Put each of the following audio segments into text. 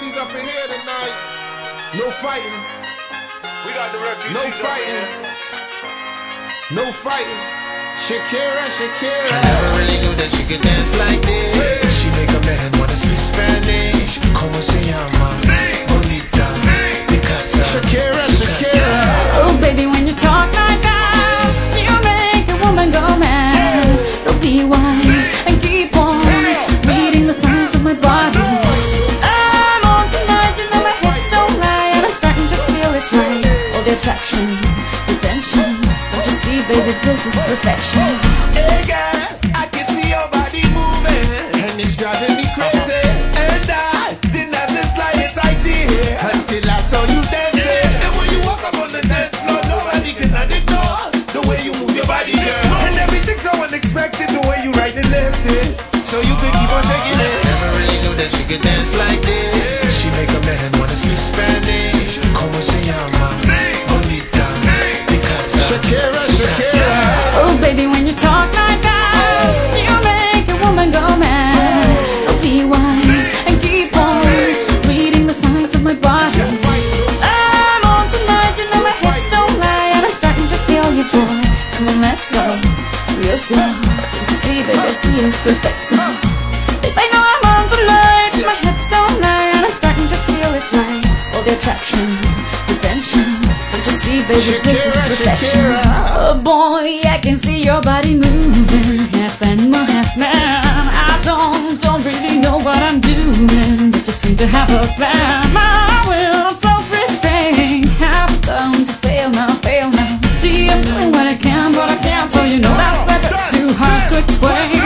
refugees up in here tonight. No fighting. We got the refugees No up in fighting. here. No fighting. Shakira, I Shakira. never really knew that she could dance like this. She make a man wanna speak Spanish. Como se llama? Bonita. Picasa. Shakira, Shakira. Oh baby, when you talk like that, you make a woman go mad. So be wise and keep on reading the signs of my body. I'm on tonight, you know my hips don't lie, and I'm starting to feel it's right. All the attraction, the tension, don't you see, baby, this is perfection. Hey girl, I can see your body moving, And it's driving me crazy. and I didn't have the slightest idea Until I saw you dancing. And when you walk up on the dance floor, nobody can ignore the way you move your body, girl. And everything's so unexpected, the way you right and left it. So you could keep on shaking it. Never really knew that she could dance like this. She make a man wanna speak Spanish. Como se llama? Bonita. Picasa. Shakira, Shakira. Oh baby, when you talk like that, you make a woman go mad. So be wise and keep on reading the signs of my body. I'm on tonight, you know my hips don't lie, and I'm starting to feel you, boy. Come on, let's go, real slow. Don't you see, baby, see it's perfect. Babe, I know I'm on tonight, my hips don't lie, and I'm starting to feel it's right. All the attraction, the tension, don't you see, baby, this is Shakira, perfection. Shakira. Oh boy, I can see your body moving, half animal, half man. I don't really know what I'm doing, but just seem to have a plan. My will, self-restraint, have come to fail now, fail now. See, I'm doing what I can, but I can't, so you know that's a bit too hard to explain.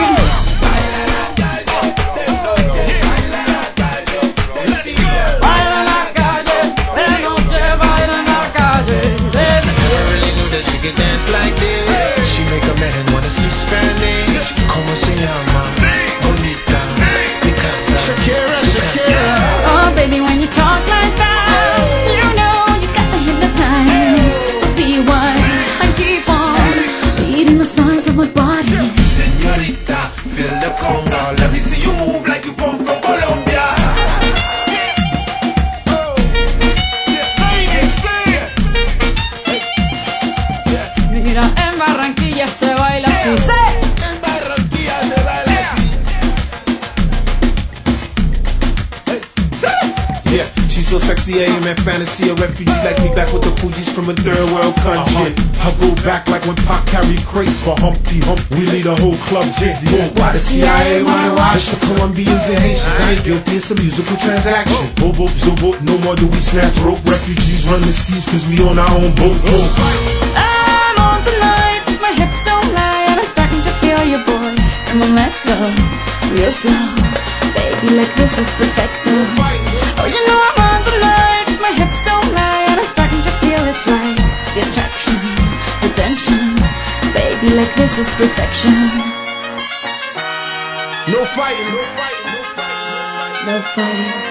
Baila la calle, de noche, baila la calle. Never really knew that she could dance like this. She make a man wanna speak Spanish. Como se llama? Bonita. Picasa. Shakira, Shakira. Oh baby, when you talk like that, you know you got me hypnotized. So be wise and keep on reading the signs of my body. Señorita, feel the conga. Let me see you move like you come from Colombia. Mira, en Barranquilla se baila así. ¡Sí! En Barranquilla se baila así. Yeah, she's so sexy, I am in fantasy. A refugee like me back with the Fugees from a third world country. I go back like when Pac carried crates for Humpty Hump. We lead a whole club dizzy. Why the CIA wanna watch the Colombians and Haitians? I ain't guilty, it's a musical transaction. Boop, boop, zoop, boop, no more do we snatch rope. Refugees run the seas cause we on our own boat. I'm on tonight, my hips don't lie, and I'm starting to feel you, boy. Come on, let's go, real slow. Baby, like this is perfecto. Oh, you know I'm on tonight, my hips don't lie, and I'm starting to feel it's right. The attraction, the tension, baby, like this is perfection. No fighting, no fighting, no fighting, no fighting. No fighting.